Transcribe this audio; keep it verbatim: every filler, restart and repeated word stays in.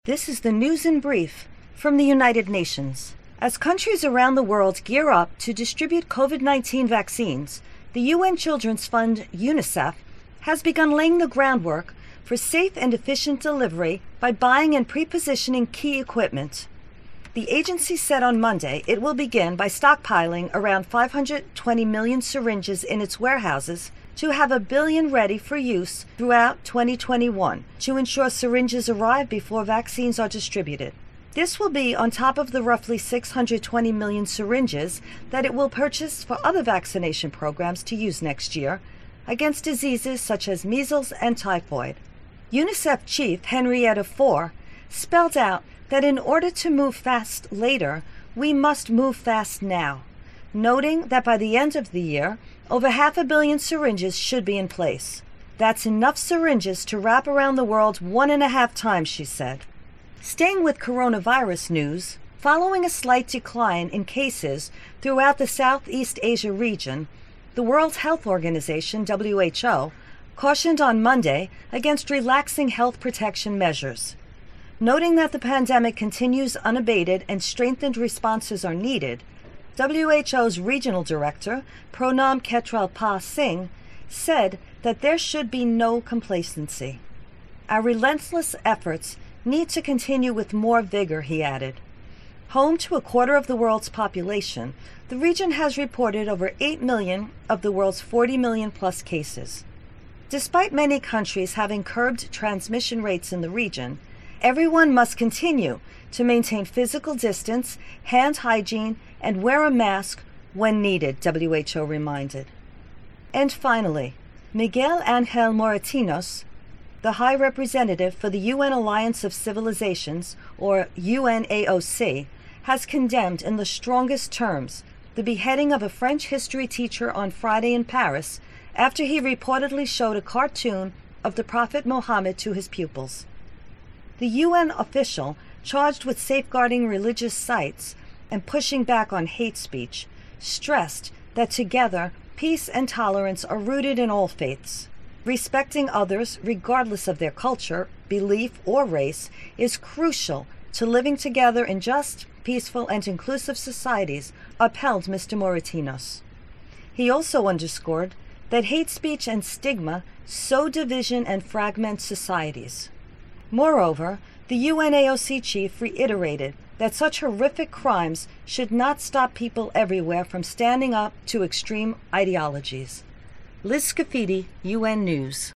This is the news in brief from the United Nations. As countries around the world gear up to distribute COVID nineteen vaccines, the U N Children's Fund, UNICEF, has begun laying the groundwork for safe and efficient delivery by buying and pre-positioning key equipment. The agency said on Monday it will begin by stockpiling around five hundred twenty million syringes in its warehouses to have a billion ready for use throughout twenty twenty-one to ensure syringes arrive before vaccines are distributed. This will be on top of the roughly six hundred twenty million syringes that it will purchase for other vaccination programs to use next year against diseases such as measles and typhoid. UNICEF Chief Henrietta Fore spelled out that in order to move fast later, we must move fast now, noting that by the end of the year, over half a billion syringes should be in place. That's enough syringes to wrap around the world one and a half times, she said. Staying with coronavirus news, following a slight decline in cases throughout the Southeast Asia region, the World Health Organization, W H O, cautioned on Monday against relaxing health protection measures. Noting that the pandemic continues unabated and strengthened responses are needed, W H O's regional director, Pranam Khetrapal-Singh, said that there should be no complacency. Our relentless efforts need to continue with more vigor, he added. Home to a quarter of the world's population, the region has reported over eight million of the world's forty million plus cases. Despite many countries having curbed transmission rates in the region, everyone must continue to maintain physical distance, hand hygiene, and wear a mask when needed, W H O reminded. And finally, Miguel Angel Moratinos, the High Representative for the U N Alliance of Civilizations, or U N A O C, has condemned in the strongest terms the beheading of a French history teacher on Friday in Paris after he reportedly showed a cartoon of the Prophet Muhammad to his pupils. The U N official, charged with safeguarding religious sites and pushing back on hate speech, stressed that together peace and tolerance are rooted in all faiths. Respecting others, regardless of their culture, belief, or race, is crucial to living together in just, peaceful, and inclusive societies, upheld Mister Moratinos. He also underscored that hate speech and stigma sow division and fragment societies. Moreover, the U N A O C chief reiterated that such horrific crimes should not stop people everywhere from standing up to extreme ideologies. Liz Scafidi, U N News.